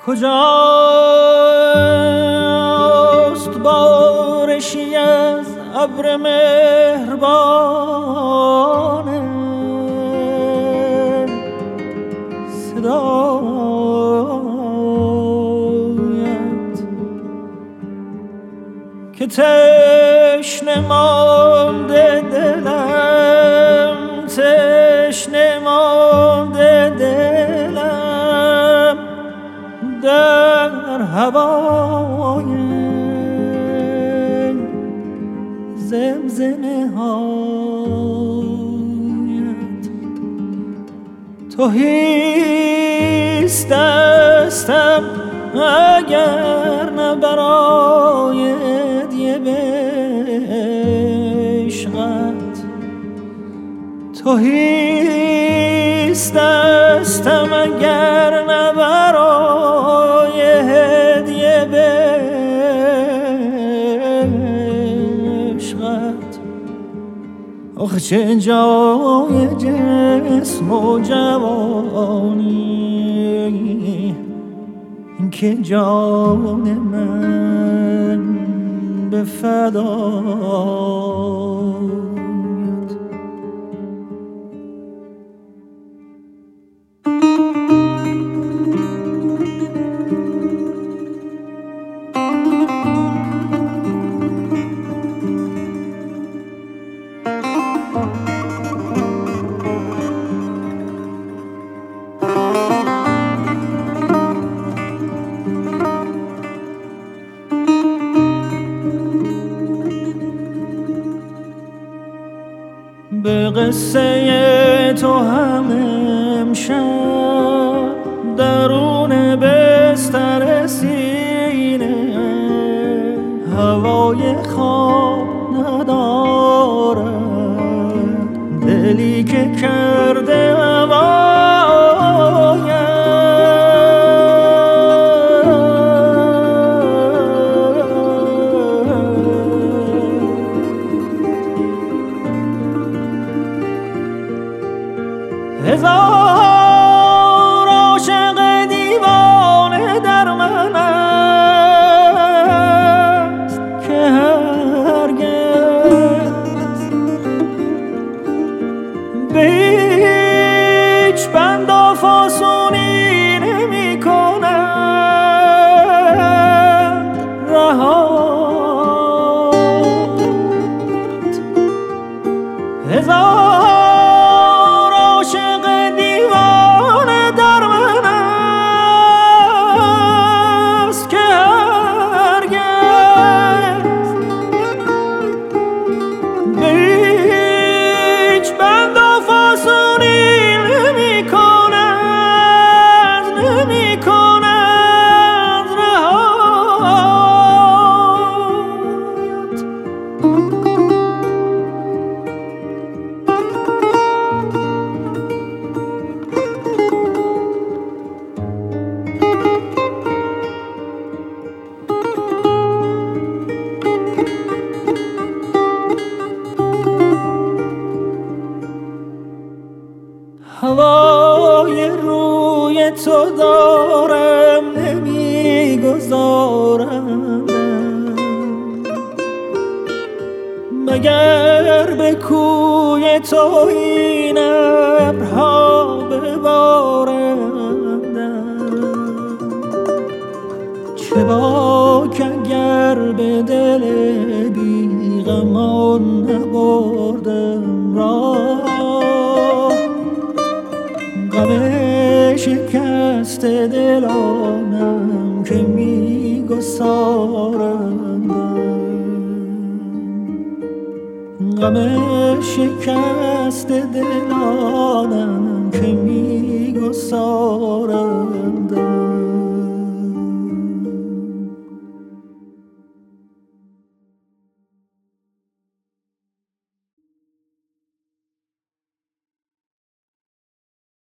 کجاست بارشی از ابر مهربان صدایت که تشنه مانده دلم، تشنه مانده دلم در هوای زمزمه هایت. تهیست دستم اگر نه برای هدیه به عشقت، تهیست دستم اگر نه برای هدیه به عشقت. آخه چه جای جسم و جوانی که جان من به فدایت. به قصه تو هم امشب درون بستر سینه هوای خواب ندارد، دلی که کرده هزار عاشق دیوانه در من است که هرگز به هیچ بند و فاسونی نمی کند رهات. هزار هوای روی تو دارم نمیگذارم مگر به کوی تو این ابرها ببارندم. چه باک اگر به دل بیغمان نبردم راه، غم شکست دلانم که میگسارندم، غم شکست دلانم که میگسارندم.